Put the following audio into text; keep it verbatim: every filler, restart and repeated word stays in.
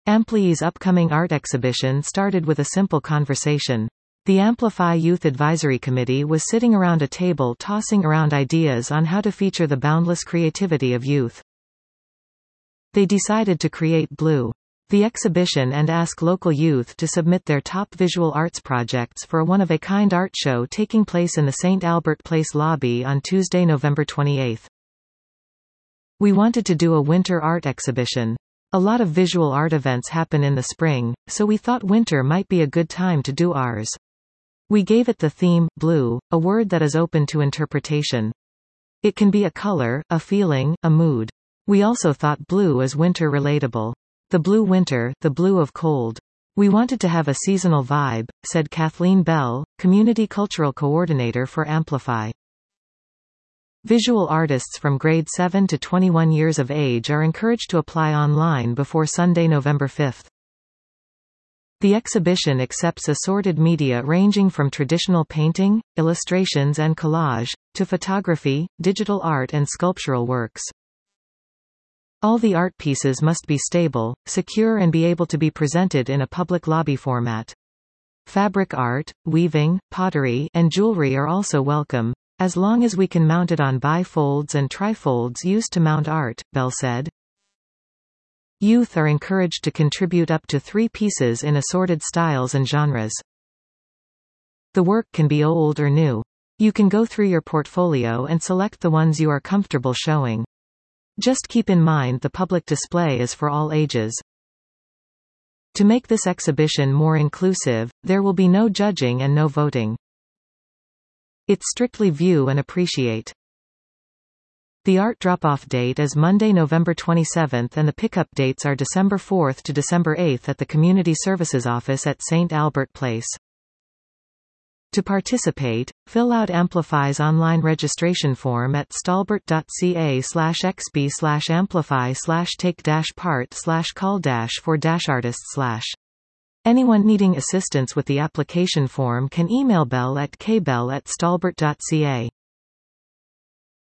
Ampli's upcoming art exhibition started with a simple conversation. The Amplify Youth Advisory Committee was sitting around a table tossing around ideas on how to feature the boundless creativity of youth. They decided to create Blue, the exhibition, and ask local youth to submit their top visual arts projects for a one-of-a-kind art show taking place in the Saint Albert Place lobby on Tuesday, November twenty-eighth. We wanted to do a winter art exhibition. A lot of visual art events happen in the spring, so we thought winter might be a good time to do ours. We gave it the theme, blue, a word that is open to interpretation. It can be a color, a feeling, a mood. We also thought blue is winter relatable. The blue winter, the blue of cold. We wanted to have a seasonal vibe, said Kathleen Bell, Community Cultural Coordinator for Amplify. Visual artists from grade seven to twenty-one years of age are encouraged to apply online before Sunday, November fifth. The exhibition accepts assorted media ranging from traditional painting, illustrations and collage, to photography, digital art and sculptural works. All the art pieces must be stable, secure and be able to be presented in a public lobby format. Fabric art, weaving, pottery and jewelry are also welcome, as long as we can mount it on bifolds and trifolds used to mount art, Bell said. Youth are encouraged to contribute up to three pieces in assorted styles and genres. The work can be old or new. You can go through your portfolio and select the ones you are comfortable showing. Just keep in mind the public display is for all ages. To make this exhibition more inclusive, there will be no judging and no voting. It's strictly view and appreciate. The art drop-off date is Monday, November twenty-seventh and the pickup dates are December fourth to December eighth at the Community Services Office at Saint Albert Place. To participate, fill out Amplify's online registration form at stalbert.ca slash xb slash amplify slash take dash part slash call dash for dash artist slash. Anyone needing assistance with the application form can email Bell at kbell at stalbert.ca.